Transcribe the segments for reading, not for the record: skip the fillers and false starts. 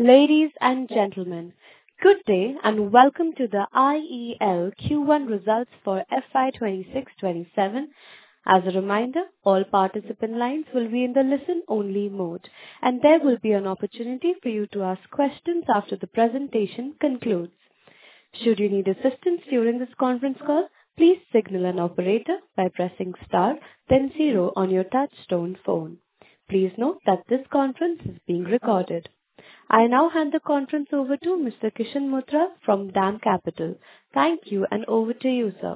Ladies and gentlemen, good day and welcome to the IEL Q1 results for FY 26-27. As a reminder, all participant lines will be in the listen-only mode, and there will be an opportunity for you to ask questions after the presentation concludes. Should you need assistance during this conference call, please signal an operator by pressing star, then 0 on your touchtone phone. Please note that this conference is being recorded. I now hand the conference over to Mr. Kishan Mutha from DAM Capital. Thank you, and over to you, sir.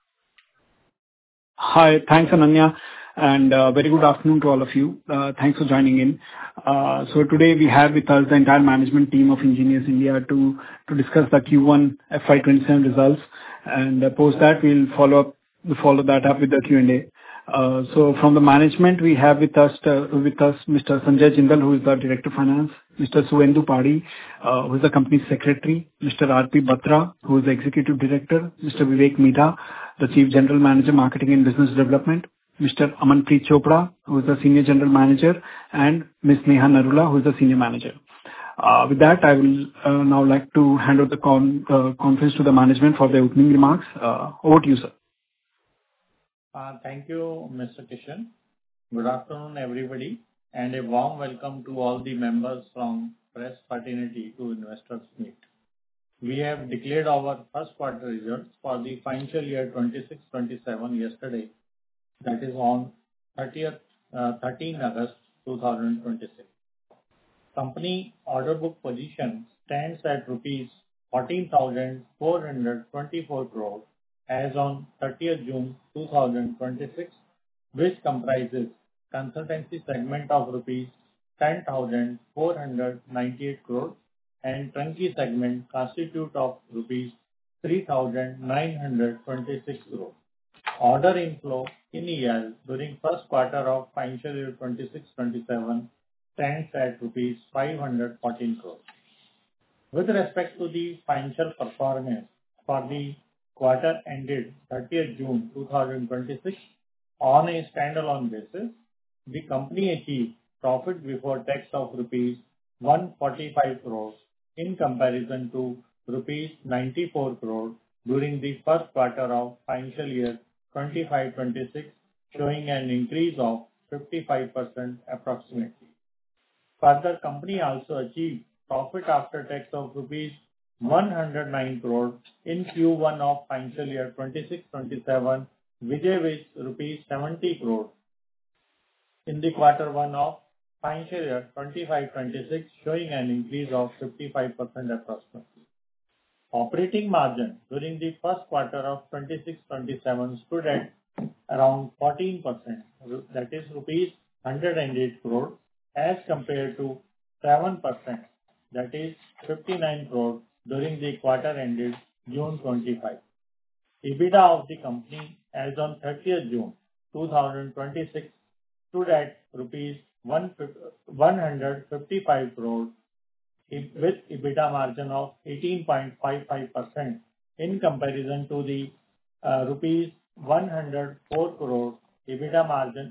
Hi, thanks Ananya, and very good afternoon to all of you. Thanks for joining in. So today we have with us the entire management team of Engineers India to discuss the Q1 FY27 results, and post that we'll follow that up with the Q&A. So from the management we have with us Mr. Sanjay Jindal, who is the Director of Finance, Mr. Suvendu Padhi, who is the Company Secretary, Mr. R.P. Batra, who is the Executive Director, Mr. Vivek Midha, the Chief General Manager, Marketing and Business Development, Mr. Amanpreet Chopra, who is the Senior General Manager, and Ms. Neha Narula, who is the Senior Manager. With that, I will now like to hand over the conference to the management for the opening remarks. Over to you, sir. Thank you, Mr. Kishan. Good afternoon, everybody, and a warm welcome to all the members from Press Fraternity to Investors Meet. We have declared our first quarter results for the financial year 26-27 yesterday, that is on 13 August 2026. Company order book position stands at rupees 14,424 crore as on 30th June 2026, which comprises consultancy segment of rupees 10,498 crore and turnkey segment constitute of rupees 3,926 crore. Order inflow in EL during first quarter of financial year 26-27 stands at rupees 514 crore. With respect to the financial performance for the quarter ended 30th June 2026, on a standalone basis, the company achieved profit before tax of rupees 145 crores in comparison to rupees 94 crore during the first quarter of financial year 25-26, showing an increase of 55% approximately. Further, company also achieved profit after tax of rupees 109 crore in Q1 of financial year 26-27, which is rupees 70 crore in the quarter 1 of financial year 25-26, showing an increase of 55% approximately. Operating margin during the first quarter of 26-27 stood at around 14%, that is rupees 108 crore, as compared to 7%, that is 59 crore during the quarter ended June 25. EBITDA of the company as on 30th June 2026 stood at rupees 155 crore with EBITDA margin of 18.55% in comparison to the rupees 104 crore EBITDA margin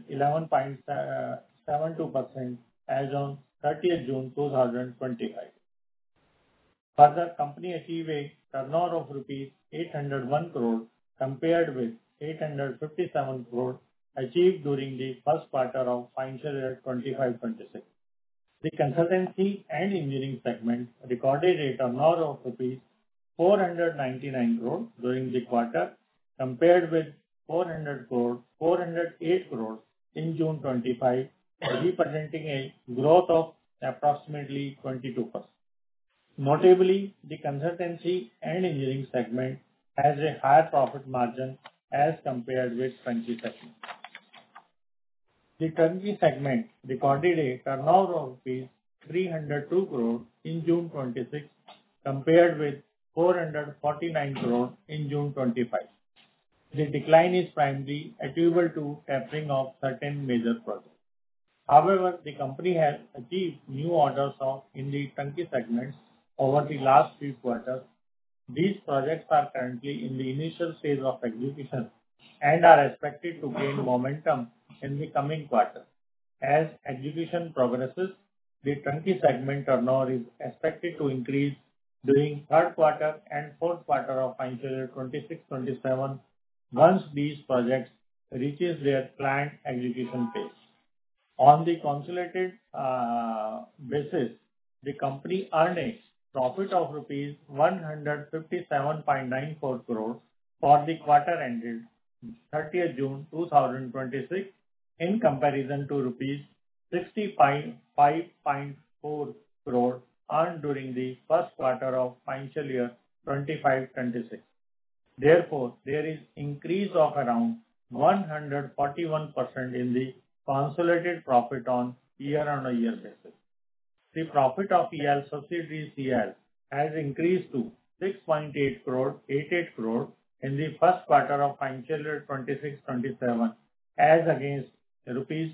11.72% as on 30th June 2025. Further, company achieved a turnover of rupees 801 crore compared with 857 crore achieved during the first quarter of financial year 25-26. The consultancy and engineering segment recorded a turnover of rupees 499 crore during the quarter compared with 408 crore in June 25, representing a growth of approximately 22%. Notably, the consultancy and engineering segment has a higher profit margin as compared with turnkey segment. The turnkey segment recorded a turnover of rupees 302 crore in June 26 compared with 449 crore in June 25. The decline is primarily attributable to tapering of certain major projects. However, the company has achieved new orders in the turnkey segments over the last few quarters. These projects are currently in the initial phase of execution and are expected to gain momentum in the coming quarter. As execution progresses, the turnkey segment turnover is expected to increase during third quarter and fourth quarter of financial year 26-27 once these projects reaches their planned execution phase. On the consolidated basis, the company earned a profit of rupees 157.94 crore for the quarter ended 30th June 2026 in comparison to rupees 65.4 crore earned during the first quarter of financial year 25-26. Therefore, there is increase of around 141% in the consolidated profit on year-on-year basis. The profit of EL subsidiary CL has increased to 6.88 crore in the first quarter of financial year 26-27 as against rupees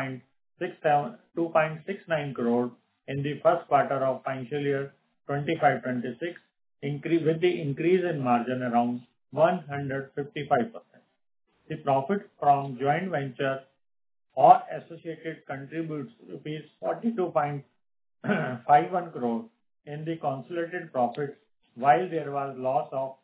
2.69 crore in the first quarter of financial year 25-26, with the increase in margin around 155%. The profit from joint venture or associated contributes rupees 42.51 crore in the consolidated profit, while there was loss of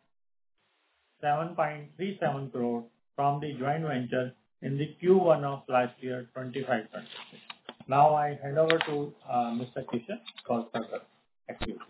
7.37 crore from the joint venture in the Q1 of last year 25-26. Now I hand over to Mr. Kishan for further activity.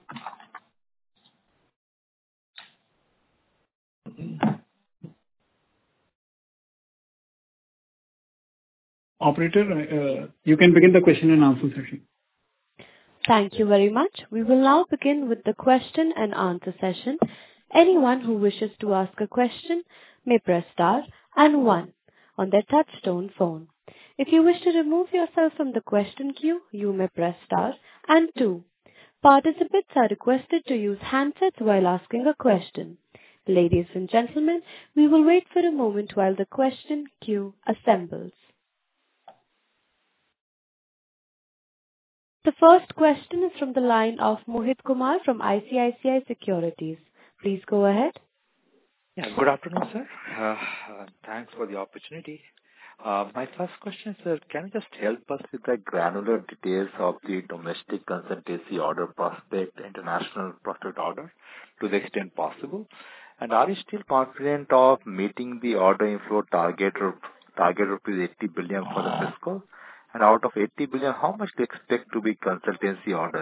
Operator, you can begin the question and answer session. Thank you very much. We will now begin with the question and answer session. Anyone who wishes to ask a question may press star and 1 on their touchtone phone. If you wish to remove yourself from the question queue, you may press star and 2. Participants are requested to use handsets while asking a question. Ladies and gentlemen, we will wait for a moment while the question queue assembles. The first question is from the line of Mohit Kumar from ICICI Securities. Please go ahead. Yeah, good afternoon, sir. Thanks for the opportunity. My first question, sir, can you just help us with the granular details of the domestic consultancy order prospect, international prospect order, to the extent possible? And are you still confident of meeting the order inflow target rupees 80 billion for the fiscal? And out of 80 billion, how much do you expect to be consultancy orders?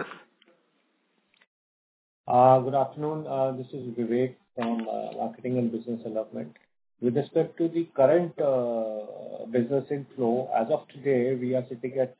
Good afternoon. This is Vivek from Marketing and Business Development. With respect to the current business inflow, as of today, we are sitting at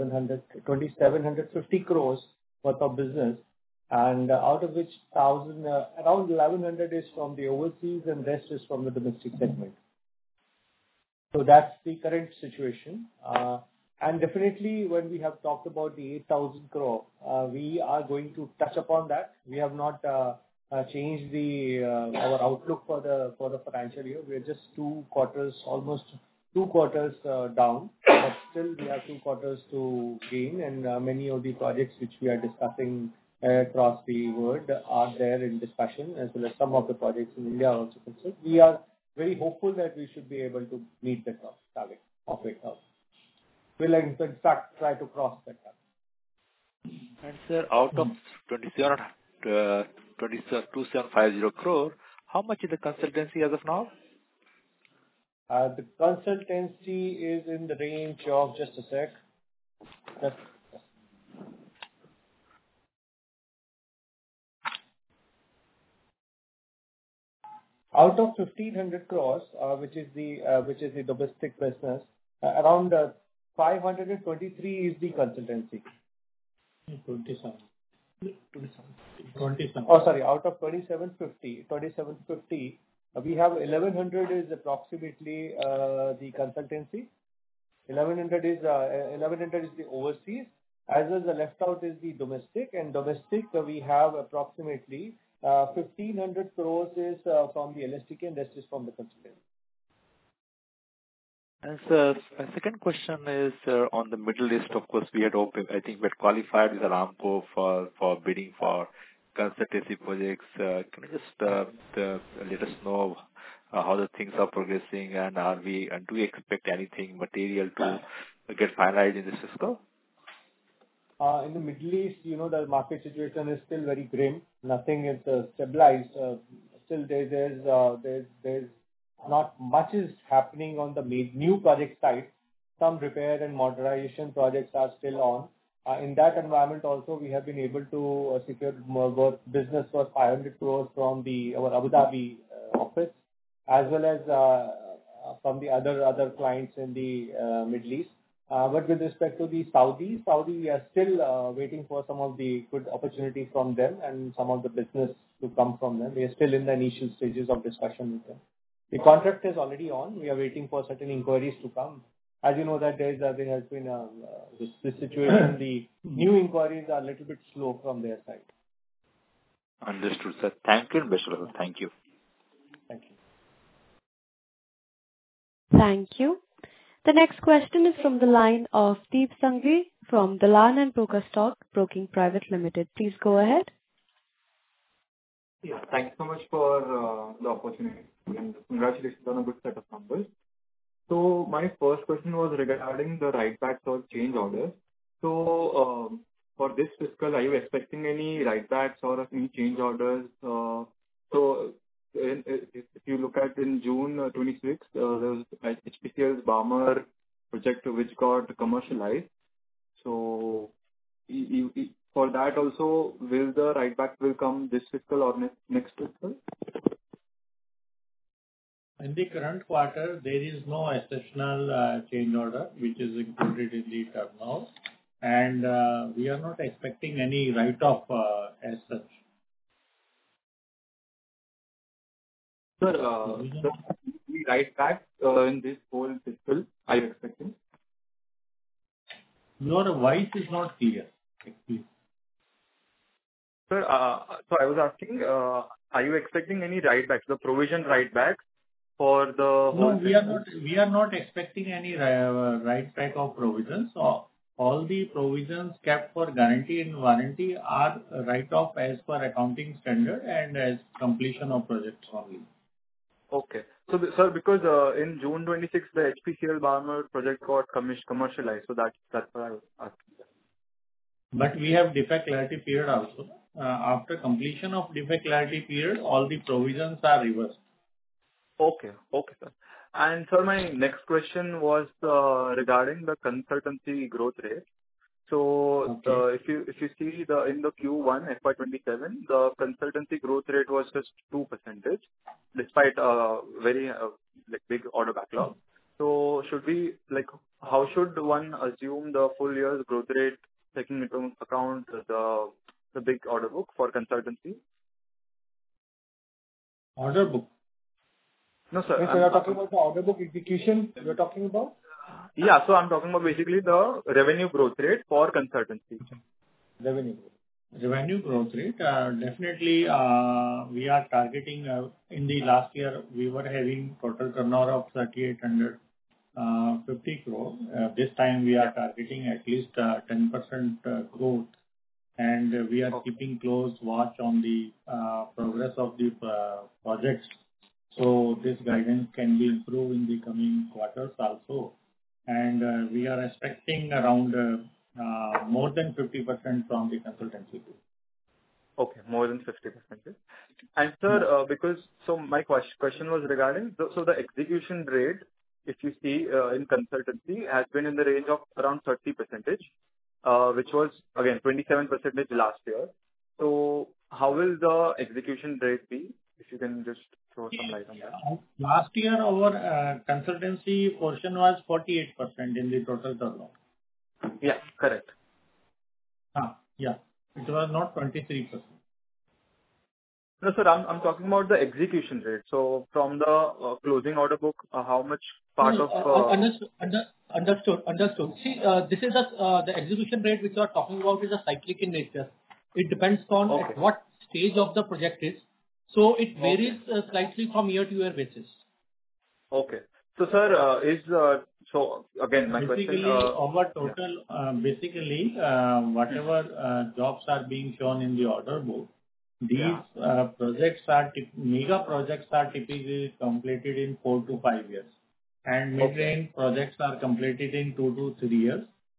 2,750 crores worth of business, and out of which around 1,100 is from the overseas and rest is from the domestic segment. So that's the current situation. And definitely, when we have talked about the 8,000 crore, we are going to touch upon that. We have not changed our outlook for the financial year. We are just almost two quarters down, but still we have 2 quarters to gain, and many of the projects which we are discussing across the world are there in discussion, as well as some of the projects in India are also concerned. We are very hopeful that we should be able to meet the target of 8,000. We'll in fact try to cross that target. And sir, out of 2750 crore, how much is the consultancy as of now? The consultancy is in the range of, just a sec. Out of 1,500 crores, which is the domestic business, around 523 is the consultancy. 27. Oh, sorry. Out of 2,750, we have 1,100 is approximately the consultancy. 1,100 is the overseas. As well as the left out is the domestic. And domestic, we have approximately 1,500 crores is from the LSTK and rest is from the consultancy. And sir, my second question is on the Middle East. Of course, we had I think we had qualified with Aramco for bidding for consultancy projects. Can you just let us know how the things are progressing, and do we expect anything material to get finalized in this fiscal? In the Middle East, the market situation is still very grim. Nothing is stabilized. Still, there's not much is happening on the new project side. Some repair and modernization projects are still on. In that environment also, we have been able to secure more work business for 500 crores from our Abu Dhabi office, as well as from the other clients in the Middle East. But with respect to the Saudi, we are still waiting for some of the good opportunities from them and some of the business to come from them. We are still in the initial stages of discussion with them. The contract is already on. We are waiting for certain inquiries to come. As you know, that there has been this situation. The new inquiries are a little bit slow from their side. Understood, sir. Thank you, Mr. Rahul. Thank you. Thank you. Thank you. The next question is from the line of Deep Sangvi from Dalal and Broacha Stock Broking Private Limited. Please go ahead. Yeah, thanks so much for the opportunity and congratulations on a good set of numbers. So my first question was regarding the write-backs or change orders. So for this fiscal, are you expecting any write-backs or any change orders? If you look at in June 26, there was HPCL's Barmer project which got commercialized. So for that also, will the write-back will come this fiscal or next fiscal? In the current quarter, there is no exceptional change order which is included in the turnover, and we are not expecting any write-off as such. Sir, the write-back in this whole fiscal, are you expecting? Your voice is not clear. Please. Sir, so I was asking, are you expecting any write-backs, the provision write-backs for the whole? No, we are not expecting any write-back of provisions. All the provisions kept for guarantee and warranty are write-off as per accounting standard and as completion of projects only. Okay. So, sir, because in June 26, the HPCL Barmer project got commercialized, so that's why I was asking that. But we have defect clarity period also. After completion of defect clarity period, all the provisions are reversed. Okay, sir. And sir, my next question was regarding the consultancy growth rate. So if you see in the Q1 FY27, the consultancy growth rate was just 2%, despite a very big order backlog. So how should one assume the full year's growth rate, taking into account the big order book for consultancy? Order book? No, sir. Yes, you're talking about the order book execution you're talking about? Yeah, so I'm talking about basically the revenue growth rate for consultancy. Revenue growth rate, definitely we are targeting, in the last year we were having total turnover of 3,850 crore. This time we are targeting at least 10% growth, and we are keeping close watch on the progress of the projects. So this guidance can be improved in the coming quarters also. And we are expecting around more than 50% from the consultancy group. Okay, more than 50%. And sir, my question was regarding, so the execution rate, if you see in consultancy, has been in the range of around 30%, which was again 27% last year. So how will the execution rate be? If you can just throw some light on that. Last year, our consultancy portion was 48% in the total turnover. Yeah, correct. Yeah, it was not 23%. No, sir, I'm talking about the execution rate. So from the closing order book, how much part of... Understood. See, this is the execution rate which you are talking about is a cyclic in nature. It depends on at what stage of the project is. So it varies slightly from year to year basis. Okay. So, sir, so again, my question... Our total, whatever jobs are being shown in the order book, these projects are mega projects are typically completed in 4 to 5 years, and mid-range projects are completed in 2 to 3 years,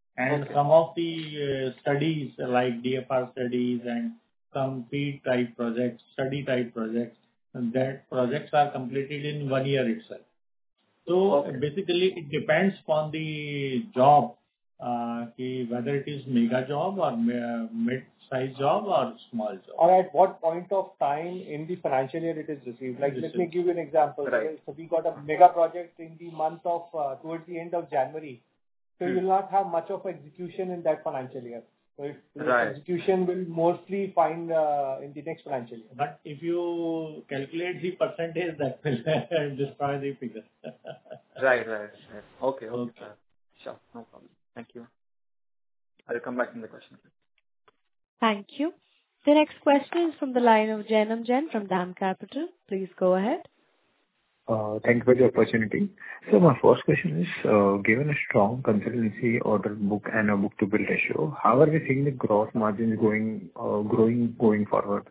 And Okay. some of the studies like DFR studies and some feed type projects, study type projects, that projects are completed in 1 year itself. So Okay. basically, it depends on the job, whether it is mega job or mid-size job or small job. Or at what point of time in the financial year it is received. Like, let me give you an example. Right. So we got a mega project in the month of, towards the end of January. So you will not have much of execution in that financial year. So Right. execution will mostly find in the next financial year. But if you calculate the percentage, that will destroy the figure. Right. Okay. Okay. Sir. Sure. No problem. Thank you. I'll come back in the question. Thank you. The next question is from the line of Jainam Jain from DAM Capital. Please go ahead. Thank you for the opportunity. So my first question is, given a strong consultancy order book and a book-to-bill ratio, how are we seeing the gross margins growing going forward?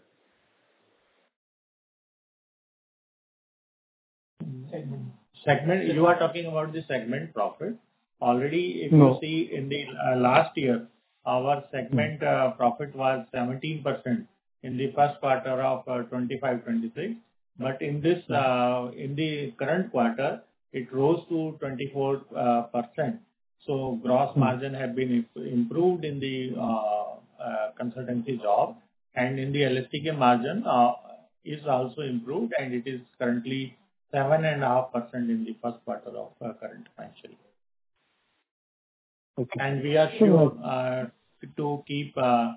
Segment, you are talking about the segment profit. Already, if No. you see in the last year, our segment profit was 17% in the first quarter of 25-26. But in this, in the current quarter, it rose to 24%. So gross margin have been improved in the consultancy job, and in the LSTK margin is also improved, and it is currently 7.5% in the first quarter of current financial year. Okay. And we are sure to keep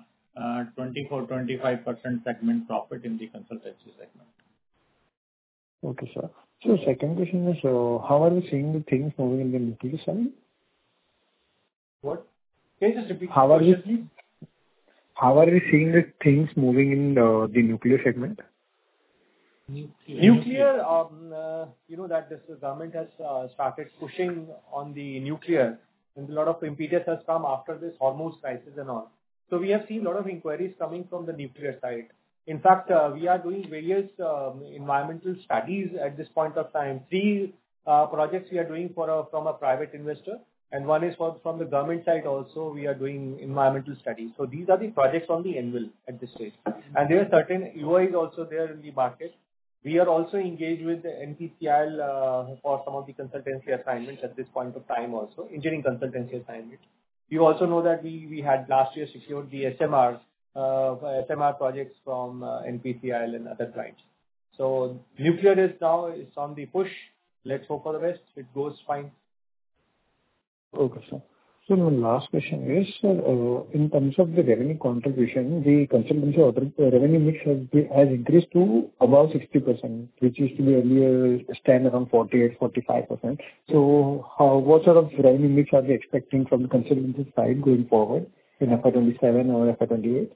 24-25% segment profit in the consultancy segment. Okay, sir. So second question is, how are we seeing the things moving in the nuclear side? What? Can you just repeat the How are we- question, please? How are we seeing the things moving in the nuclear segment? Nuclear, you know that this government has started pushing on the nuclear, and a lot of impetus has come after this Hormuz crisis and all. So we have seen a lot of inquiries coming from the nuclear side. In fact, we are doing various environmental studies at this point of time. 3 projects we are doing from a private investor, and one is from the government side also. We are doing environmental studies. So these are the projects on the anvil at this stage, and there are certain UIs also there in the market. We are also engaged with the NPCIL for some of the consultancy assignments at this point of time also, engineering consultancy assignments. You also know that we had last year secured the SMR projects from NPCIL and other clients. So nuclear is on the push. Let's hope for the best. It goes fine. Okay, sir. So my last question is, in terms of the revenue contribution, the consultancy order revenue mix has increased to about 60%, which used to be earlier stand around 48-45%. So what sort of revenue mix are we expecting from the consultancy side going forward in FY27 or FY28?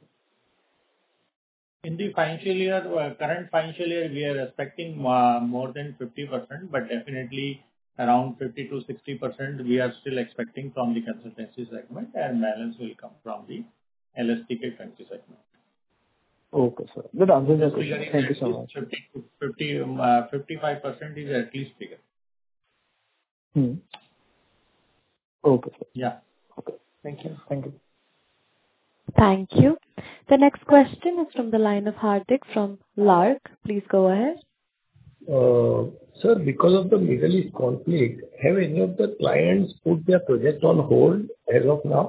In the financial year, current financial year, we are expecting more than 50%, but definitely around 50-60% we are still expecting from the consultancy segment, and balance will come from the LSTK country segment. Okay, sir. That answers the question. Thank you so much. 55% is at least figure. Okay, sir. Yeah. Okay. Thank you. Thank you. Thank you. The next question is from the line of Hardik from Lark. Please go ahead. Sir, because of the Middle East conflict, have any of the clients put their project on hold as of now?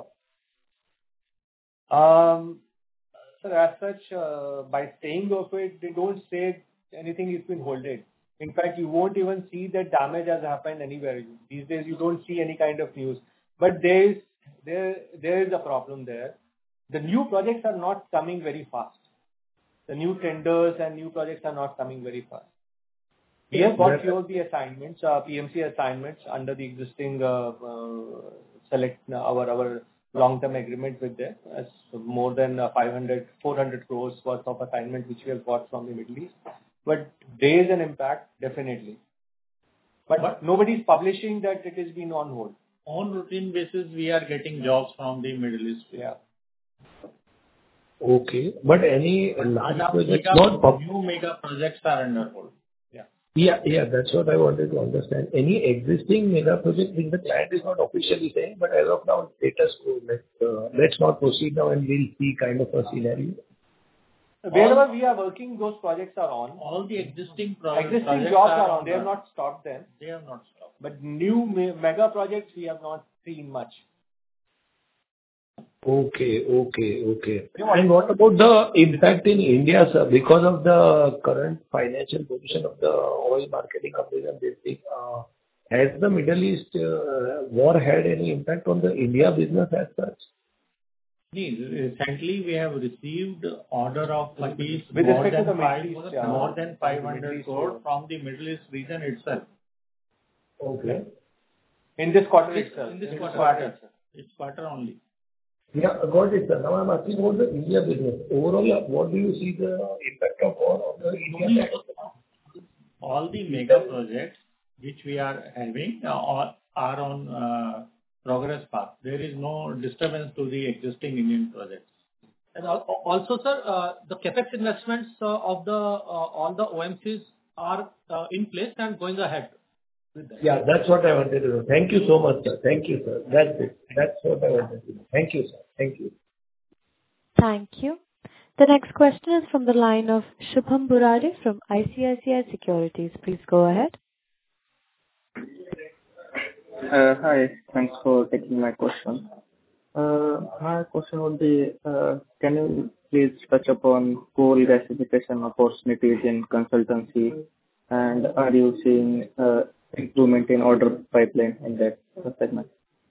So as such, by saying of it, they don't say anything has been holded. In fact, you won't even see that damage has happened anywhere. These days, you don't see any kind of news. But there is a problem there. The new projects are not coming very fast. The new tenders and new projects are not coming very fast. We have got few of the assignments, PMC assignments under the existing select our long-term agreement with them, as more than 400 crores worth of assignment which we have got from the Middle East. But there is an impact, definitely. But nobody's publishing that it has been on hold. On routine basis, we are getting jobs from the Middle East. Yeah. Okay. But any large project New mega projects are under hold. Yeah. Yeah, that's what I wanted to understand. Any existing mega project which the client is not officially saying, but as of now, status quo, let's not proceed now and we'll see kind of a scenario. Wherever we are working, those projects are on. All the existing Existing jobs are on. They have not stopped them. They have not stopped. But new mega projects, we have not seen much. Okay. And what about the impact in India, sir? Because of the current financial position of the oil marketing companies and this thing, has the Middle East war had any impact on the India business as such? Recently, we have received order of at least With more respect to than the Middle East, more than 500 crore from the Middle East region itself. Okay. In this quarter itself. In this quarter. It's quarter only. Yeah, got it, sir. Now I'm asking about the India business. Overall, what do you see the impact of war on the India side? All the mega projects which we are having are on progress path. There is no disturbance to the existing Indian projects. And also, sir, the capex investments of the all the OMCs are in place and going ahead. Yeah, that's what I wanted to know. Thank you so much, sir. Thank you, sir. That's it. That's what I wanted to know. Thank you, sir. Thank you. Thank you. The next question is from the line of Shubham Burade from ICICI Securities. Please go ahead. Hi. Thanks for taking my question. My question would be, can you please touch upon coal gasification opportunities in consultancy, and are you seeing improvement in order pipeline in that segment?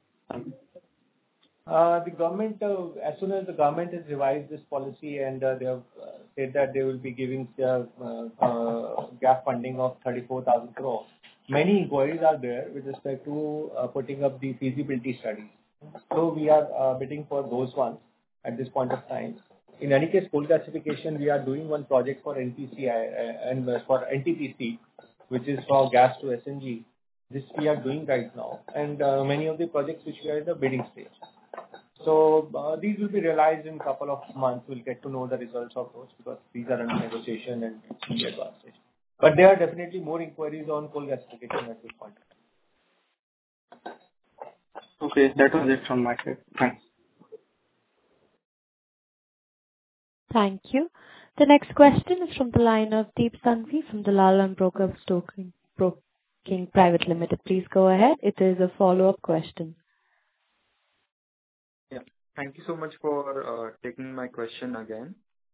The government, as soon as the government has revised this policy and they have said that they will be giving gap funding of 34,000 crore, many inquiries are there with respect to putting up the feasibility studies. So we are bidding for those ones at this point of time. In any case, coal gasification, we are doing one project for NPCI and for NTPC, which is for gas to SNG. This we are doing right now, and many of the projects which we are in the bidding stage. So these will be realized in a couple of months. We'll get to know the results of those because these are under negotiation and in the advanced stage. But there are definitely more inquiries on coal gasification at this point. Okay, that was it from my side. Thanks. Thank you. The next question is from the line of Deep Sanghvi from Dalal & Broacha Stock Broking Private Limited. Please go ahead. It is a follow-up question. Yeah. Thank you so much for taking my question again.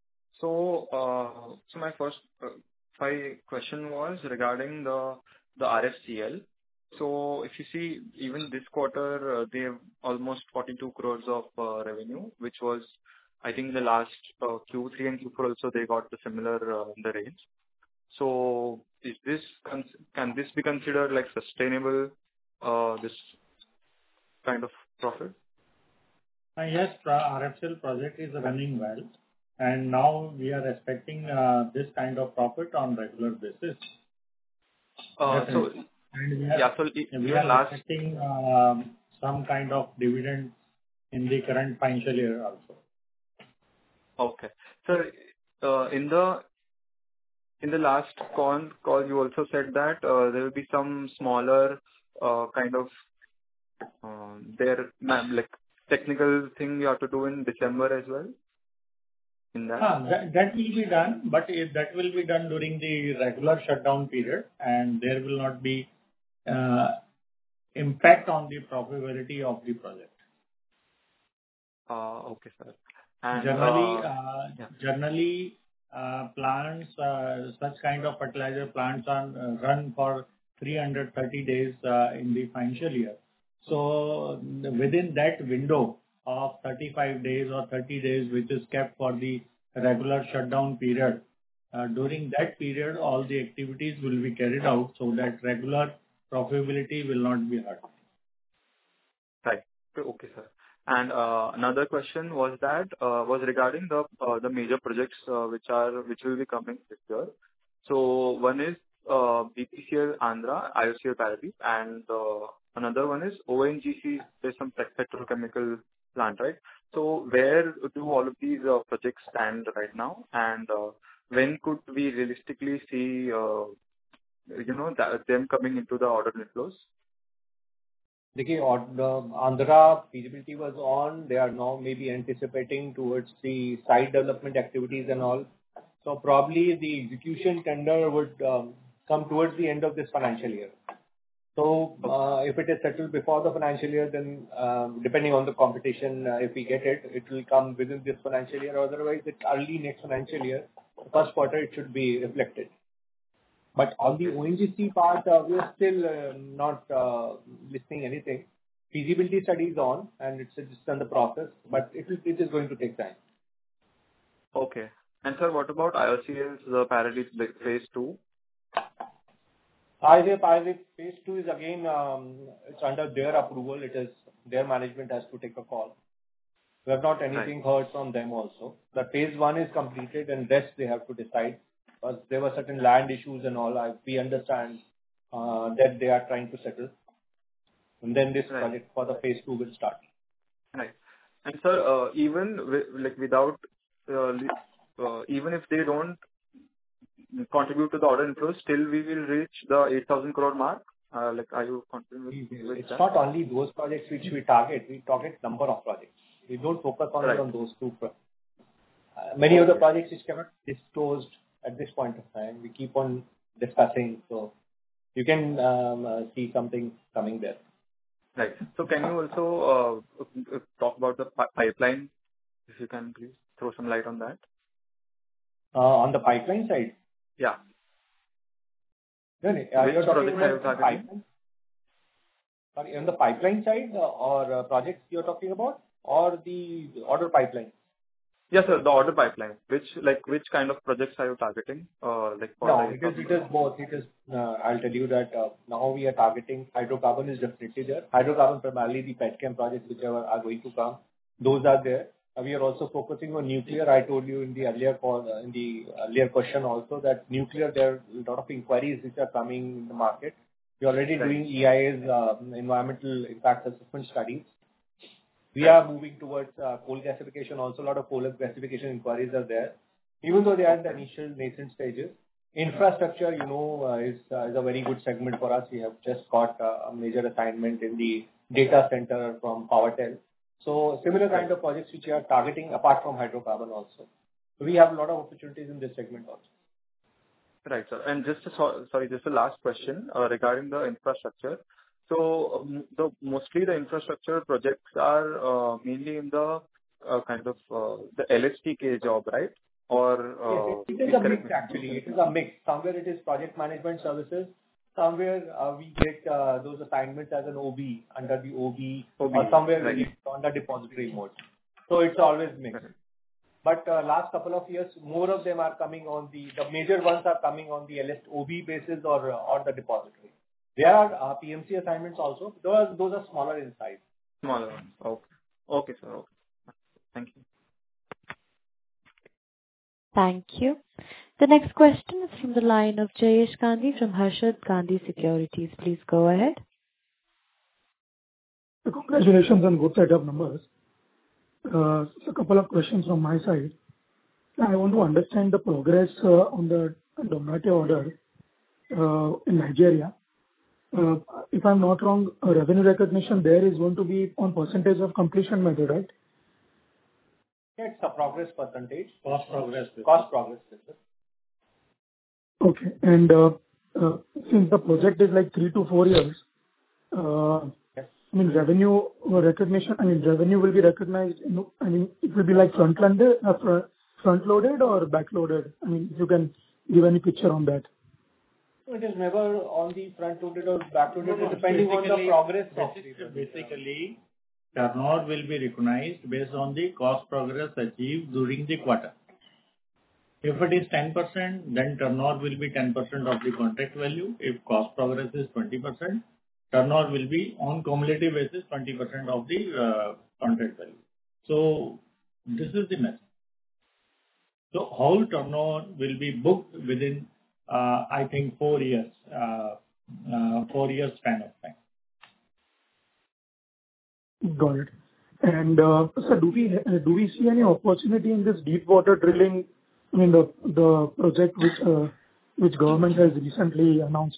So my first question was regarding the RFCL. So if you see, even this quarter, they have almost 42 crores of revenue, which was, I think, the last Q3 and Q4 also they got the similar in the range. So can this be considered like sustainable, this kind of profit? Yes, RFCL project is running well, and now we are expecting this kind of profit on regular basis. We are expecting some kind of dividend in the current financial year also. Okay. So in the last call, you also said that there will be some smaller kind of like technical thing you have to do in December as well. In that. That will be done, but that will be done during the regular shutdown period, and there will not be impact on the profitability of the project. Okay, sir. And generally, plants, such kind of fertilizer plants are run for 330 days in the financial year. So within that window of 35 days or 30 days, which is kept for the regular shutdown period, during that period, all the activities will be carried out so that regular profitability will not be hurt. Right. Okay, sir. And another question was regarding the major projects which will be coming this year. So one is BPCL Andhra, IOCL Paradip, and another one is ONGC. There's some petrochemical plant, right? So where do all of these projects stand right now, and when could we realistically see them coming into the order inflows? The Andhra feasibility was on. They are now maybe anticipating towards the site development activities and all. So probably the execution tender would come towards the end of this financial year. So if it is settled before the financial year, then depending on the competition, if we get it, it will come within this financial year. Otherwise, it's early next financial year. First quarter, it should be reflected. But on the ONGC part, we are still not listening anything. Feasibility study is on, and it's just in the process, but it is going to take time. Okay. And sir, what about IOCL's Paradip Phase 2? Paradip Phase 2 is again, it's under their approval. It is their management has to take a call. We have not anything heard from them also. The Phase 1 is completed, and rest they have to decide. Because there were certain land issues and all, we understand that they are trying to settle. And then this project for the Phase 2 will start. Right. And sir, even even if they don't contribute to the order inflow, still we will reach the 8,000 crore mark? Are you confident with It's that? not only those projects which we target number of projects. We don't focus only on those two projects. Many of the projects which cannot be disclosed at this point of time, we keep on discussing. So you can see something coming there. Right. So can you also talk about the pipeline? If you can please throw some light on that. On the pipeline side? Yeah. You're talking about pipeline? Sorry, on the pipeline side or projects you're talking about or the order pipeline? Yes, sir. The order pipeline. Which kind of projects are you targeting? No, it is both. I'll tell you that now we are targeting hydrocarbon is definitely there. Hydrocarbon primarily the petchem projects which are going to come. Those are there. We are also focusing on nuclear. I told you in the earlier call, in the earlier question also that nuclear, there are a lot of inquiries which are coming in the market. We are already doing EIA's environmental impact assessment studies. We are moving towards coal gasification. Also, a lot of coal gasification inquiries are there. Even though they are in the initial nascent stages, infrastructure, is a very good segment for us. We have just got a major assignment in the data center from PowerTel. So similar kind of projects which we are targeting apart from hydrocarbon also. So we have a lot of opportunities in this segment also. Right, sir. And just a last question regarding the infrastructure. So mostly the infrastructure projects are mainly in the kind of the LSTK job, right? Or yes, it is a mix actually. It is a mix. Somewhere it is project management services. Somewhere we get those assignments as an OB under the OB or somewhere on the depository mode. So it's always mixed. But last couple of years, more of them are coming on the major ones are coming on the OB basis or on the depository. There are PMC assignments also. Those are smaller in size. Smaller ones. Okay. Okay, sir. Okay. Thank you. Thank you. The next question is from the line of Jayesh Gandhi from Harshad Gandhi Securities. Please go ahead. Congratulations on good set of numbers. Just a couple of questions from my side. I want to understand the progress on the Domrate order in Nigeria. If I'm not wrong, revenue recognition there is going to be on percentage of completion method, right? It's a progress percentage. Cost progress. Cost progress. Okay. And since the project is like 3 to 4 years, I mean, revenue recognition, revenue will be recognized, it will be like front-loaded or back-loaded? I mean, if you can give any picture on that. It is never on the front-loaded or back-loaded, depending on the progress. Basically, turnover will be recognized based on the cost progress achieved during the quarter. If it is 10%, then turnover will be 10% of the contract value. If cost progress is 20%, turnover will be on cumulative basis 20% of the contract value. So this is the method. So whole turnover will be booked within, I think, 4 years, 4 years span of time. Got it. And sir, do we see any opportunity in this deep water drilling? I mean, the project which which government has recently announced?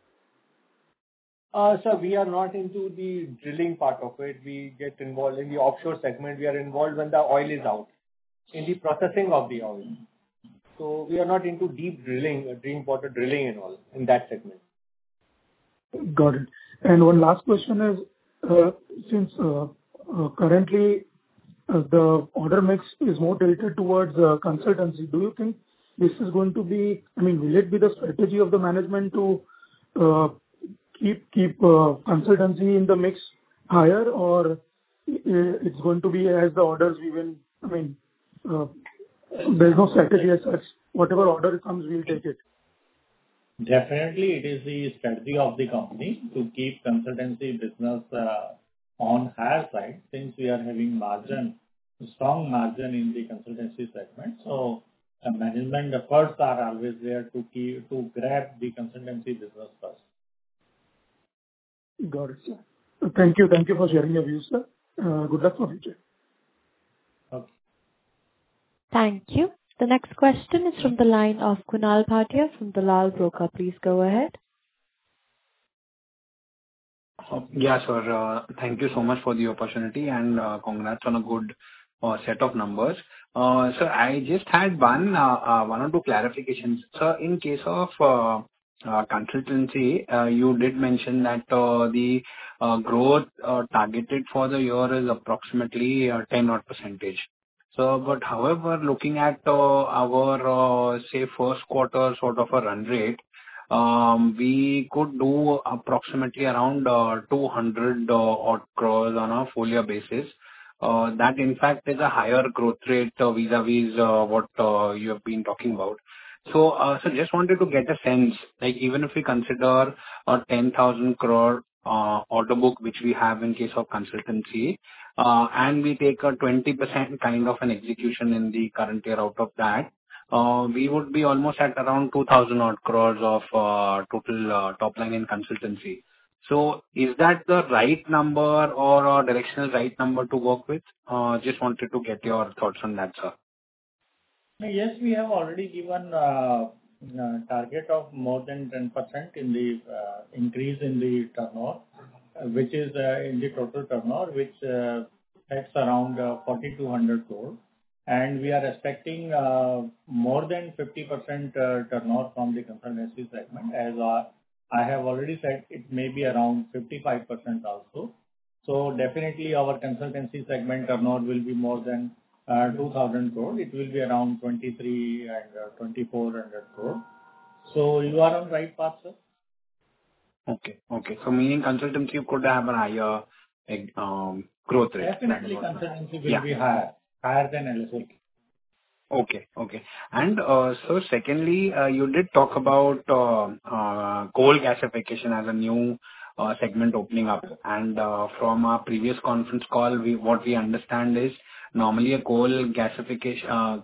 Sir, we are not into the drilling part of it. We get involved in the offshore segment. We are involved when the oil is out, in the processing of the oil. So we are not into deep drilling, deep water drilling and all in that segment. Got it. And one last question is, since currently the order mix is more tilted towards consultancy, do you think this is going to be, I mean, will it be the strategy of the management to keep consultancy in the mix higher, or it's going to be as the orders we win? I mean, there's no strategy as such. Whatever order comes, we'll take it. Definitely, it is the strategy of the company to keep consultancy business on higher side, since we are having strong margin in the consultancy segment. So management efforts are always there to grab the consultancy business first. Got it, sir. Thank you. Thank you for sharing your views, sir. Good luck for future. Okay. Thank you. The next question is from the line of Kunal Bhatia from Dalal Broker. Please go ahead. Yeah, sir. Thank you so much for the opportunity, and congrats on a good set of numbers. Sir, I just had one or two clarifications. Sir, in case of consultancy, you did mention that the growth targeted for the year is approximately 10%. So, but however, looking at our say first quarter sort of a run rate, we could do approximately around 200 odd crores on a full year basis. That in fact is a higher growth rate vis-a-vis what you have been talking about. So, just wanted to get a sense, like even if we consider a 10,000 crore order book which we have in case of consultancy, and we take a 20% kind of an execution in the current year out of that, we would be almost at around 2,000 odd crores of total top line in consultancy. So is that the right number or a directional right number to work with? Just wanted to get your thoughts on that, sir. Yes, we have already given target of more than 10% in the increase in the turnover, which is in the total turnover, which that's around 4,200 crore. And we are expecting more than 50% turnover from the consultancy segment. As I have already said, it may be around 55% also. So definitely our consultancy segment turnover will be more than 2,000 crore. It will be around 23 and 2,400 crore. So you are on right path, sir. Okay. So meaning consultancy could have a higher growth rate. Definitely consultancy will be higher than LSL. Okay. And so secondly, you did talk about coal gasification as a new segment opening up. And from our previous conference call, what we understand is normally a coal gasification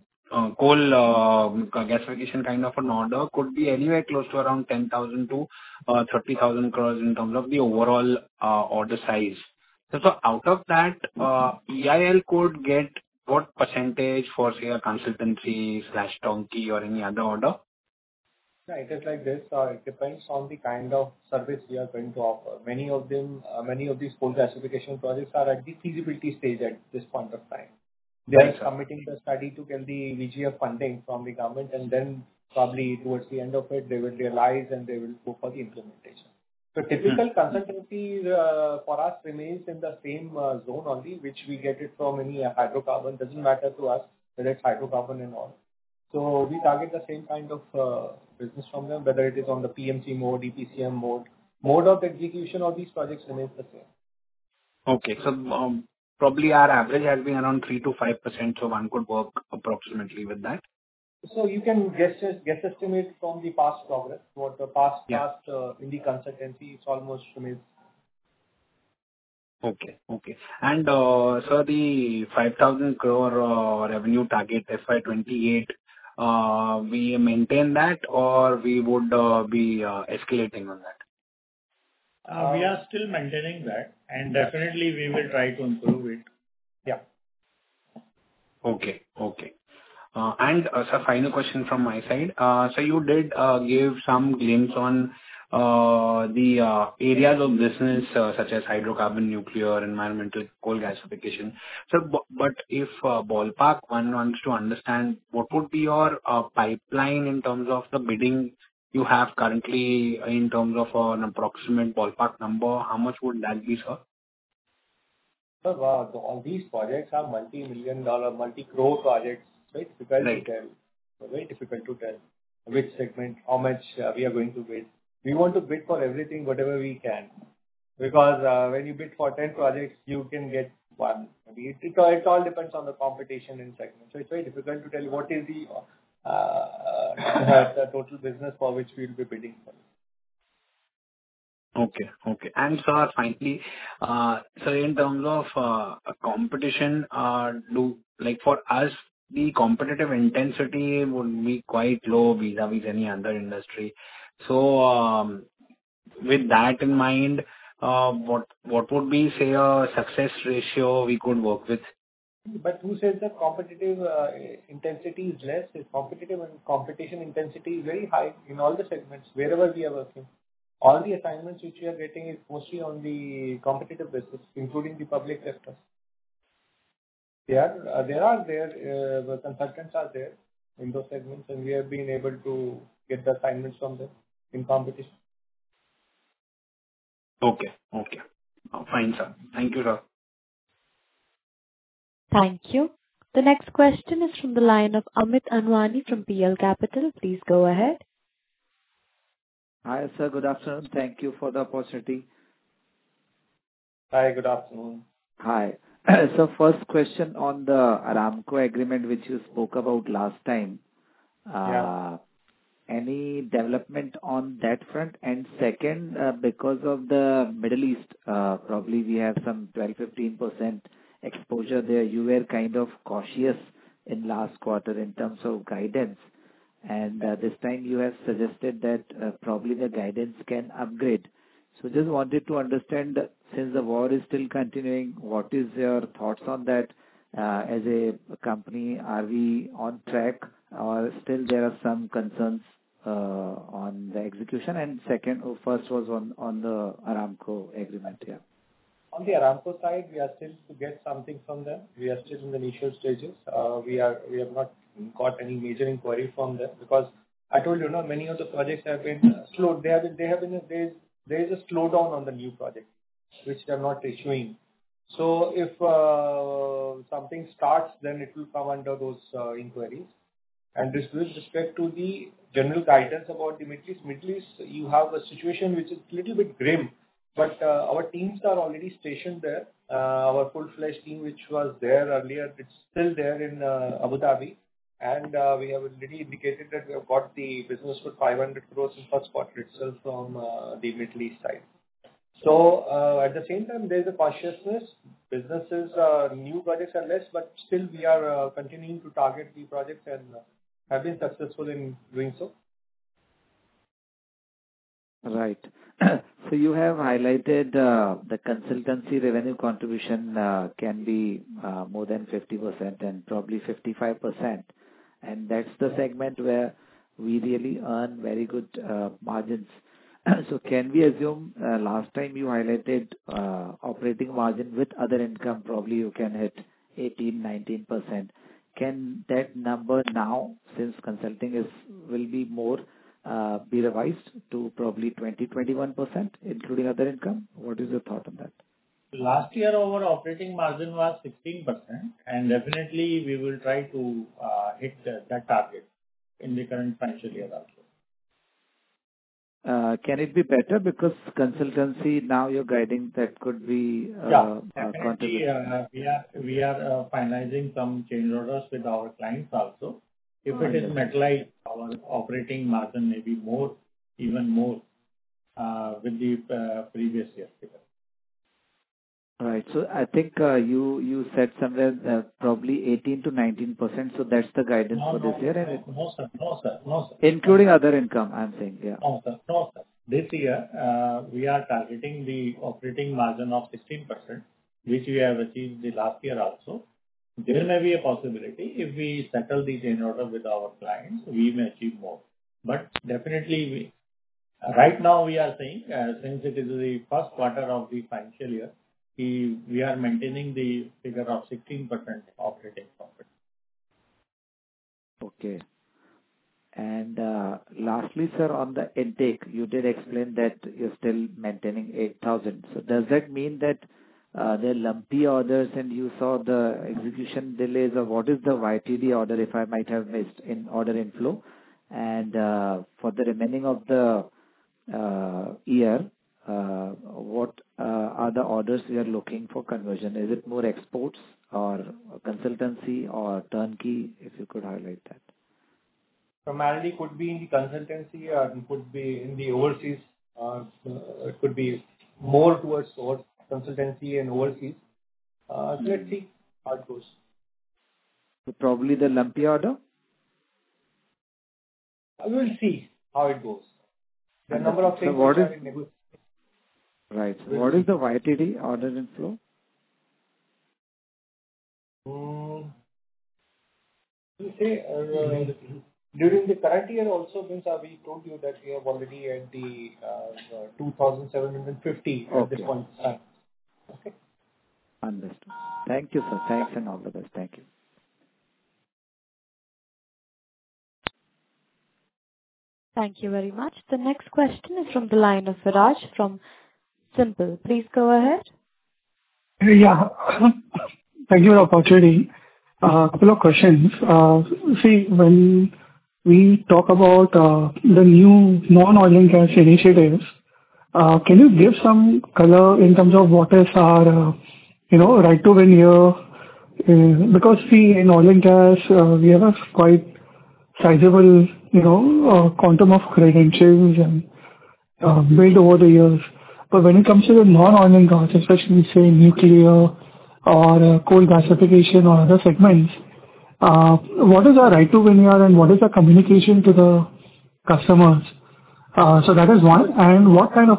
kind of an order could be anywhere close to around 10,000 to 30,000 crores in terms of the overall order size. So out of that, EIL could get what percentage for say a consultancy / turnkey or any other order? Yeah, it is like this. It depends on the kind of service we are going to offer. Many of these coal gasification projects are at the feasibility stage at this point of time. They are submitting the study to get the VGF funding from the government, and then probably towards the end of it, they will realize and they will go for the implementation. So typical consultancy for us remains in the same zone only, which we get it from any hydrocarbon. Doesn't matter to us whether it's hydrocarbon and all. So we target the same kind of business from them, whether it is on the PMC mode, EPCM mode of execution of these projects remains the same. Okay, so probably our average has been around 3 to 5%, so one could work approximately with that. So you can guess estimate from the past progress, what the past in the consultancy, it's almost remains. Okay. And sir, the 5,000 crore revenue target FY28, we maintain that or we would be escalating on that? We are still maintaining that, and definitely we will try to improve it. Yeah. Okay. Sir, final question from my side. So you did give some glimpse on the areas of business such as hydrocarbon, nuclear, environmental, coal gasification. So, but if ballpark one wants to understand what would be your pipeline in terms of the bidding you have currently in terms of an approximate ballpark number, how much would that be, sir? So, all these projects are multi-million dollar, multi-crore projects. Very difficult to tell. Very difficult to tell which segment, how much we are going to bid. We want to bid for everything, whatever we can. Because when you bid for 10 projects, you can get one. It all depends on the competition in segment. So it's very difficult to tell what is the total business for which we will be bidding for. Okay. And sir, finally, so in terms of competition, for us, the competitive intensity would be quite low vis-a-vis any other industry. So, with that in mind, what would be, say, a success ratio we could work with? But who says that competitive intensity is less? Competitive and competition intensity is very high in all the segments, wherever we are working. All the assignments which we are getting is mostly on the competitive basis, including the public sector. The consultants are there in those segments, and we have been able to get the assignments from them in competition. Okay. Fine, sir. Thank you, sir. Thank you. The next question is from the line of Amit Anwani from PL Capital. Please go ahead. Hi, sir. Good afternoon. Thank you for the opportunity. Hi, good afternoon. Hi. So first question on the Aramco agreement which you spoke about last time. Any development on that front? And second, because of the Middle East, probably we have some 12-15% exposure there. You were kind of cautious in last quarter in terms of guidance. And this time you have suggested that probably the guidance can upgrade. So just wanted to understand, since the war is still continuing, what is your thoughts on that? As a company, are we on track or still there are some concerns on the execution? And first was on the Aramco agreement, yeah. On the Aramco side, we are still to get something from them. We are still in the initial stages. We have not got any major inquiry from them because I told you, many of the projects have been slowed. There is a slowdown on the new projects, which they are not issuing. So if something starts, then it will come under those inquiries. And this with respect to the general guidance about the Middle East, you have a situation which is a little bit grim, but our teams are already stationed there. Our full-fledged team, which was there earlier, it's still there in Abu Dhabi. And we have already indicated that we have got the business for 500 crores in first quarter itself from the Middle East side. So at the same time, there is a cautiousness. Businesses, new projects are less, but still we are continuing to target the projects and have been successful in doing so. Right. So you have highlighted the consultancy revenue contribution can be more than 50% and probably 55%. And that's the segment where we really earn very good margins. So can we assume last time you highlighted operating margin with other income, probably you can hit 18-19%. Can that number now, since consulting will be more, be revised to probably 20-21%, including other income? What is your thought on that? Last year, our operating margin was 16%, and definitely we will try to hit that target in the current financial year also. Can it be better because consultancy now you're guiding that could be definitely. We are finalizing some change orders with our clients also. If it is metallized, our operating margin may be more, even more, with the previous year figure. Right. So I think you said somewhere probably 18-19%. So that's the guidance for this year. No, sir. Including other income, I'm saying, yeah. No, sir. This year, we are targeting the operating margin of 16%, which we have achieved the last year also. There may be a possibility if we settle the change order with our clients, we may achieve more. But definitely, right now we are saying, since it is the first quarter of the financial year, we are maintaining the figure of 16% operating profit. Okay. And lastly, sir, on the intake, you did explain that you're still maintaining 8,000. So does that mean that they're lumpy orders and you saw the execution delays, or what is the YTD order, if I might have missed, in order inflow? And for the remaining of the year, what are the orders we are looking for conversion? Is it more exports or consultancy or turnkey? If you could highlight that. Primarily could be in the consultancy or could be in the overseas. It could be more towards consultancy and overseas. Let's see how it goes. So probably the lumpy order? We will see how it goes. The number of things which are in negotiation. Right. So what is the YTD order inflow? We say during the current year also, means we told you that we have already at the 2,750 at this point in time. Okay. Understood. Thank you, sir. Thanks and all the best. Thank you. Thank you very much. The next question is from the line of Viraj from Simple. Please go ahead. Yeah. Thank you for the opportunity. A couple of questions. See, when we talk about the new non-oil and gas initiatives, can you give some color in terms of what is our, right to win here? Because see, in oil and gas, we have a quite sizable, quantum of credentials and built over the years. But when it comes to the non-oil and gas, especially say nuclear or coal gasification or other segments, what is our right to win here and what is the communication to the customers? So that is one. And what kind of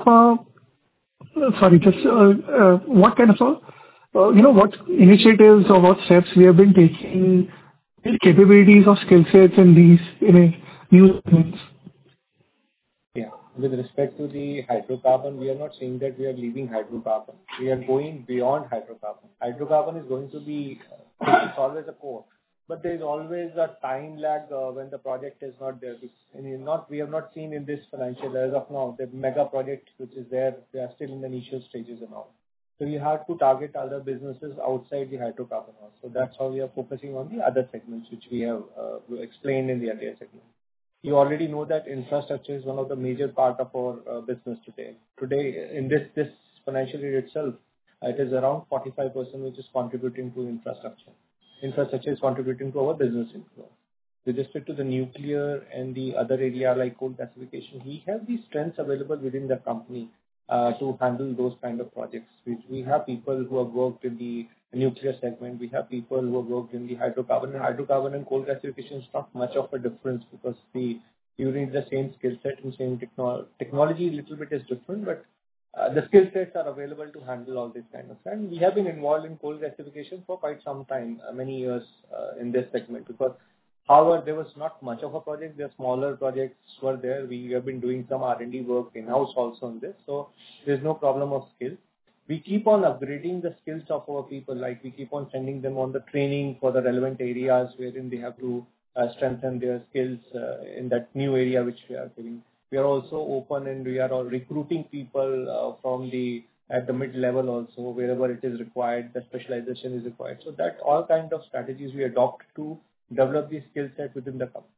what initiatives or what steps we have been taking, capabilities or skill sets in these new segments? Yeah. With respect to the hydrocarbon, we are not saying that we are leaving hydrocarbon. We are going beyond hydrocarbon. Hydrocarbon is going to be, it's always a core. But there is always a time lag when the project is not there. We have not seen in this financial as of now, the mega project which is there, they are still in the initial stages and all. So we have to target other businesses outside the hydrocarbon also. That's how we are focusing on the other segments which we have explained in the earlier segment. You already know that infrastructure is one of the major part of our business today. Today, in this financial year itself, it is around 45% which is contributing to infrastructure. Infrastructure is contributing to our business inflow. With respect to the nuclear and the other area like coal gasification, we have these strengths available within the company to handle those kind of projects. We have people who have worked in the nuclear segment. We have people who have worked in the hydrocarbon. Hydrocarbon and coal gasification is not much of a difference because you need the same skill set and same technology. A little bit is different, but the skill sets are available to handle all this kind of stuff. And we have been involved in coal gasification for quite some time, many years in this segment because, however, there was not much of a project. The smaller projects were there. We have been doing some R&D work in-house also on this. So there's no problem of skill. We keep on upgrading the skills of our people. Like we keep on sending them on the training for the relevant areas wherein they have to strengthen their skills in that new area which we are giving. We are also open and we are all recruiting people at the mid-level also, wherever it is required, the specialization is required. So that all kind of strategies we adopt to develop the skill set within the company.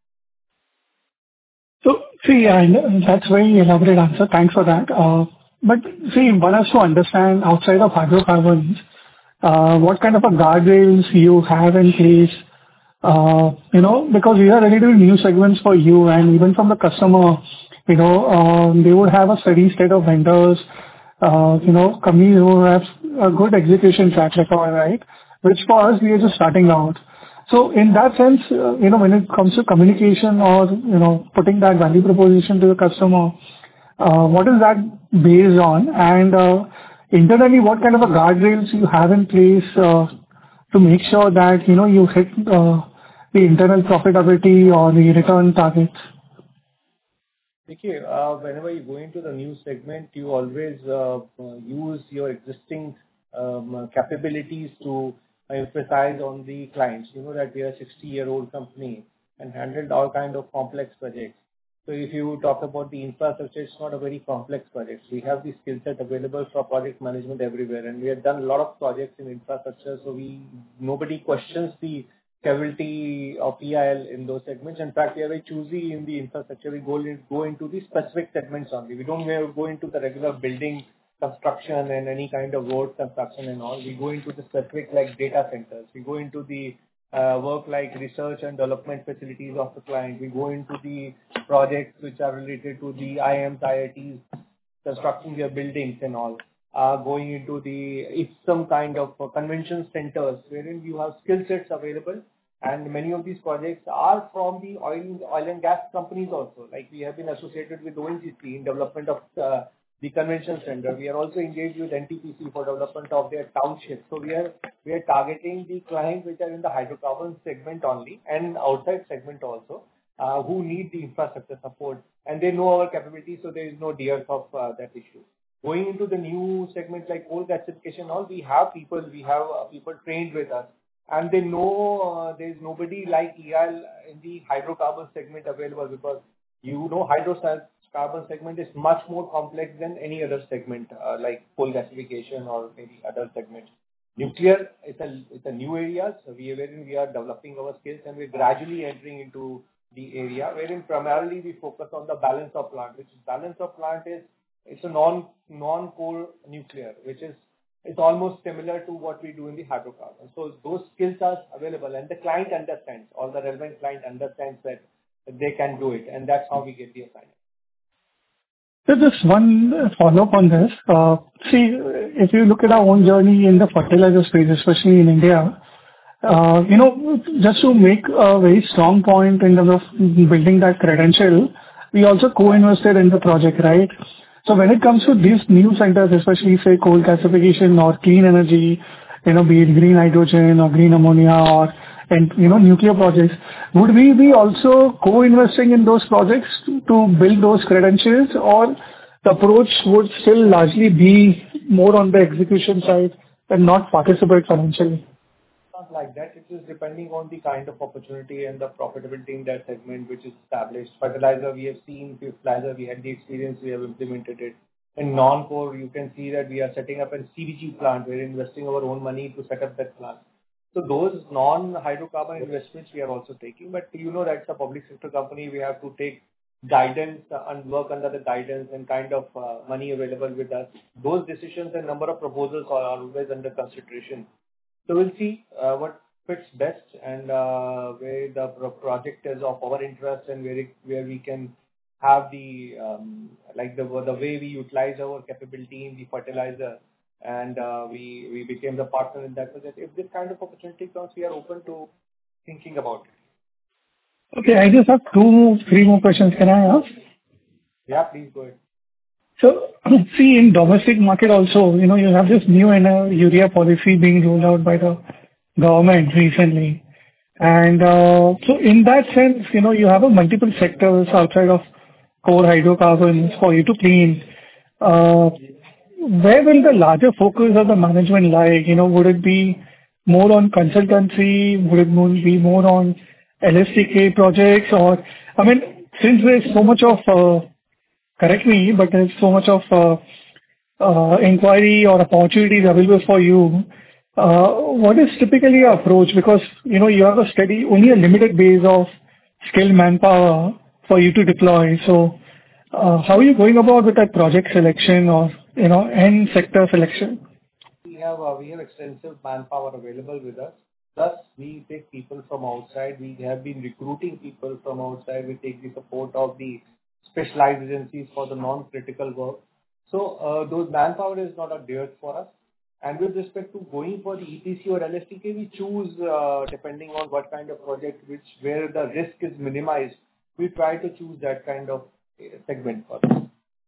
So, see, that's very elaborate answer. Thanks for that. But see, one has to understand outside of hydrocarbons, what kind of a guardrails you have in place, because we are relatively new segments for you and even from the customer, they would have a steady state of vendors, companies who have a good execution track record, right? Which for us, we are just starting out. So in that sense, when it comes to communication or, putting that value proposition to the customer, what is that based on? And internally, what kind of a guardrails you have in place to make sure that, you hit the internal profitability or the return targets? Okay. Whenever you go into the new segment, you always use your existing capabilities to emphasize on the clients. You know that we are a 60-year-old company and handled all kind of complex projects. So if you talk about the infrastructure, it's not a very complex project. We have the skill set available for project management everywhere, and we have done a lot of projects in infrastructure, so nobody questions the capability of EIL in those segments. In fact, we are very choosy in the infrastructure. We go into the specific segments only. We don't go into the regular building construction and any kind of road construction and all. We go into the specific like data centers. We go into the work like research and development facilities of the client. We go into the projects which are related to the IIMs, IITs, constructing their buildings and all. Going into some kind of convention centers wherein you have skill sets available. And many of these projects are from the oil and gas companies also. Like we have been associated with ONGC in development of the convention center. We are also engaged with NTPC for development of their township. So we are targeting the clients which are in the hydrocarbon segment only and outside segment also, who need the infrastructure support, and they know our capabilities, so there is no dearth of that issue. Going into the new segments like coal gasification, all we have people trained with us, and they know there is nobody like EIL in the hydrocarbon segment available, because hydrocarbon segment is much more complex than any other segment like coal gasification or maybe other segments. Nuclear is a new area, so we are developing our skills, and we're gradually entering into the area wherein primarily we focus on the balance of plant, which is balance of plant it's a non-core nuclear, which is it's almost similar to what we do in the hydrocarbon. So those skills are available, and the client understands, all the relevant client understands that they can do it, and that's how we get the assignment. So just one follow-up on this. See, if you look at our own journey in the fertilizer space, especially in India, just to make a very strong point in terms of building that credential, we also co-invested in the project, right? So when it comes to these new centers, especially say coal gasification or clean energy, be it green hydrogen or green ammonia and nuclear projects, would we be also co-investing in those projects to build those credentials, or the approach would still largely be more on the execution side and not participate financially? Not like that. It is depending on the kind of opportunity and the profitability in that segment which is established. Fertilizer, we have seen. Fertilizer, we had the experience, we have implemented it. In non-core, you can see that we are setting up a CBG plant. We're investing our own money to set up that plant. So those non-hydrocarbon investments we are also taking. But that's a public sector company. We have to take guidance and work under the guidance and kind of money available with us. Those decisions and number of proposals are always under consideration. So we'll see what fits best and where the project is of our interest and where we can have the way we utilize our capability in the fertilizer, and we became the partner in that project. If this kind of opportunity comes, we are open to thinking about it. Okay, I just have 3 more questions. Can I ask? Yeah, please go ahead. So, see, in domestic market also, you have this new urea policy being rolled out by the government recently. And so in that sense, you have multiple sectors outside of core hydrocarbons for you to clean. Where will the larger focus of the management lie? Would it be more on consultancy? Would it be more on LSTK projects? Or, since there's so much of correct me, but there's so much of inquiry or opportunities available for you. What is typically your approach? Because, you have only a limited base of skilled manpower for you to deploy. So, how are you going about with that project selection or, end sector selection? We have extensive manpower available with us. Plus, we take people from outside. We have been recruiting people from outside. We take the support of the specialized agencies for the non-critical work. So those manpower is not a dearth for us. And with respect to going for the EPC or LSTK, we choose depending on what kind of project, where the risk is minimized. We try to choose that kind of segment for us.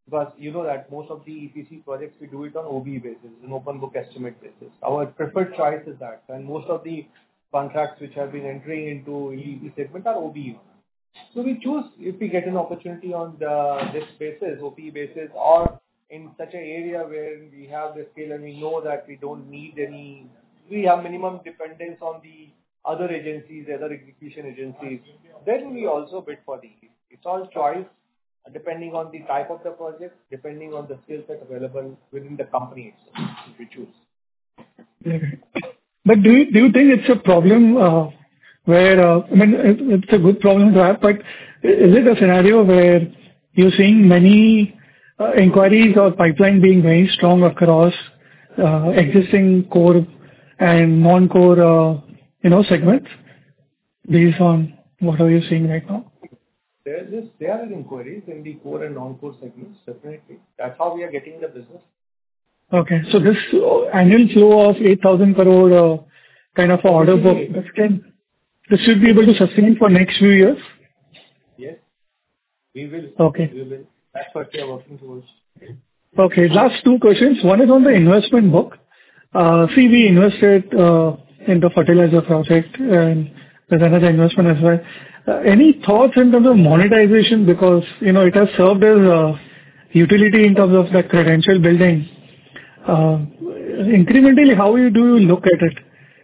because you know that most of the EPC projects, we do it on OB basis, an open book estimate basis. Our preferred choice is that, and most of the contracts which have been entering into EPC segment are OB. So we choose if we get an opportunity on this basis, OP basis, or in such an area where we have the scale and we know that we don't need any, we have minimum dependence on the other agencies, the other execution agencies, then we also bid for the EPC. It's all choice depending on the type of the project, depending on the skill set available within the company itself, if we choose. But do you think it's a problem where, I mean, it's a good problem to have, but is it a scenario where you're seeing many inquiries or pipeline being very strong across existing core and non-core, segments based on what are you seeing right now? There are inquiries in the core and non-core segments, definitely. That's how we are getting the business. Okay. So this annual flow of 8,000 crore kind of order book, this should be able to sustain for next few years? Yes, we will. Okay. We will. That's what we are working towards. Okay. Last two questions. One is on the investment book. See, we invested in the fertilizer project and there's another investment as well. Any thoughts in terms of monetization? Because, it has served as utility in terms of the credential building. Incrementally, how do you look at it?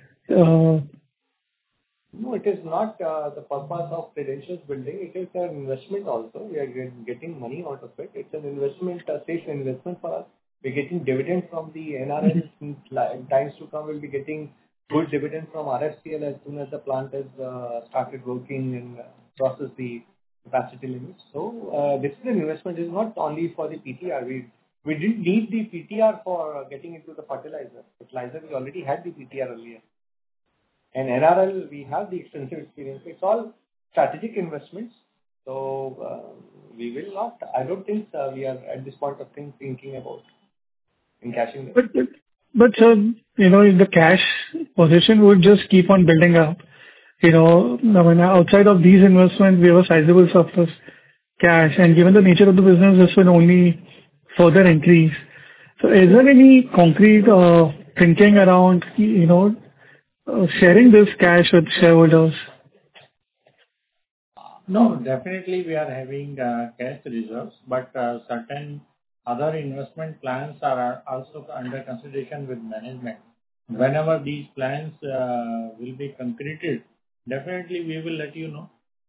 No, it is not the purpose of credentials building. It is an investment also. We are getting money out of it. It's an investment, a safe investment for us. We're getting dividend from the NRL. In times to come, we'll be getting good dividend from RFCL as soon as the plant has started working and process the capacity limits. So this is an investment. It's not only for the PTR. We didn't need the PTR for getting into the fertilizer. Fertilizer, we already had the PTR earlier. And NRL, we have the extensive experience. It's all strategic investments. So we will not, I don't think we are at this point of thinking about encashing them. But the cash position would just keep on building up. Outside of these investments, we have a sizable surplus cash, and given the nature of the business, this will only further increase. So is there any concrete thinking around, sharing this cash with shareholders? No, definitely we are having cash reserves, but certain other investment plans are also under consideration with management. Whenever these plans will be concreted, definitely we will let you know.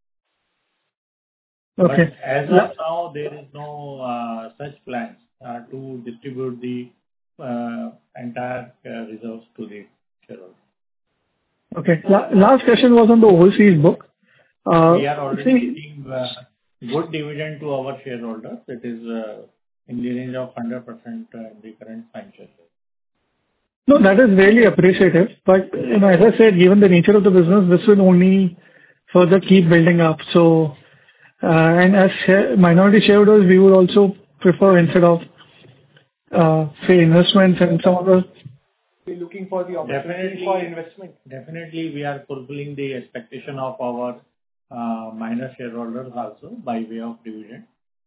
Okay. But as of now, there is no such plans to distribute the entire reserves to the shareholders. Okay. Last question was on the overseas book. We are already giving good dividend to our shareholders. It is in the range of 100% in the current financial year. No, that is really appreciative. But, as I said, given the nature of the business, this will only further keep building up. So, and as minority shareholders, we would also prefer instead of, say, investments and some other. We're looking for the opportunity for investment. Definitely, we are fulfilling the expectation of our minor shareholders also by way of dividend.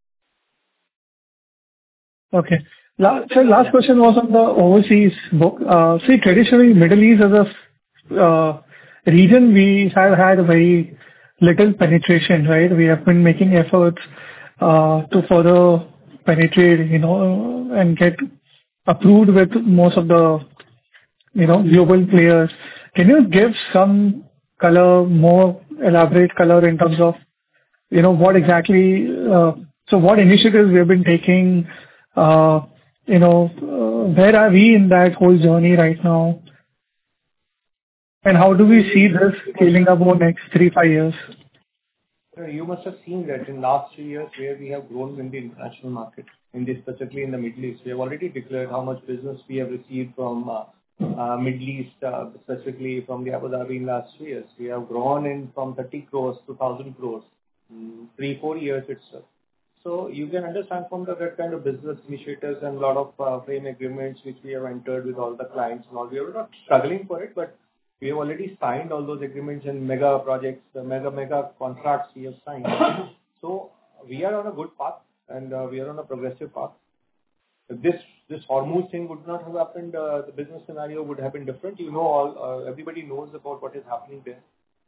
Okay. Last question was on the overseas book. See, traditionally, Middle East as a region, we have had a very little penetration, right? We have been making efforts to further penetrate, and get approved with most of the, global players. Can you give some color, more elaborate color in terms of, what exactly, so what initiatives we have been taking, where are we in that whole journey right now? And how do we see this scaling up over the next 3-5 years? You must have seen that in last 3 years where we have grown in the international market, specifically in the Middle East. We have already declared how much business we have received from Middle East, specifically from the Abu Dhabi in last 3 years. We have grown in from 30 crores to 1,000 crores, 3-4 years itself. So you can understand from that kind of business initiatives and a lot of frame agreements which we have entered with all the clients and all. We are not struggling for it, but we have already signed all those agreements and mega projects, mega contracts we have signed. So we are on a good path. and we are on a progressive path. If this Hormuz thing would not have happened, the business scenario would have been different. Everybody knows about what is happening there.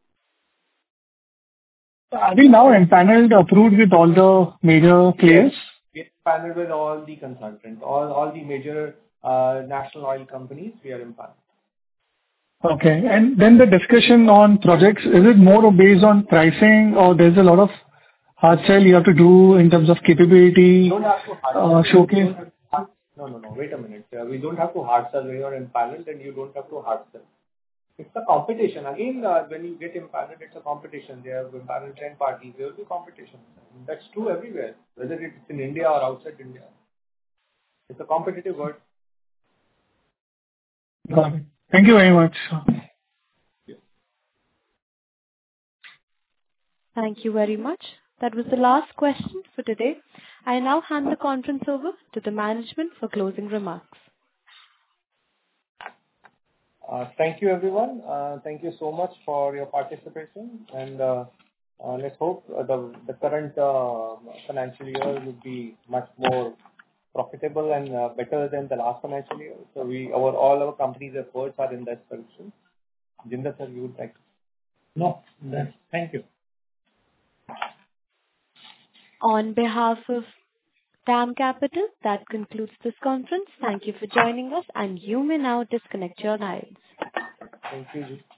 Are we now empaneled, approved with all the major players? We are empaneled with all the consultants, all the major national oil companies. We are empaneled. Okay. And then the discussion on projects, is it more based on pricing, or there's a lot of hard sell you have to do in terms of capability, You don't have to hard sell. showcase? No. Wait a minute. We don't have to hard sell when you are empaneled, and you don't have to hard sell. It's a competition. Again, when you get empaneled, it's a competition. They have empaneled 10 parties. There will be competition. That's true everywhere, whether it's in India or outside India. It's a competitive world. Got it. Thank you very much. Thank you very much. That was the last question for today. I now hand the conference over to the management for closing remarks. Thank you, everyone. Thank you so much for your participation, and let's hope the current financial year would be much more profitable and better than the last financial year. So all our company's efforts are in that direction. Jinder sir, you would like to? No, thank you. On behalf of DAM Capital, that concludes this conference. Thank you for joining us, and you may now disconnect your lines. Thank you.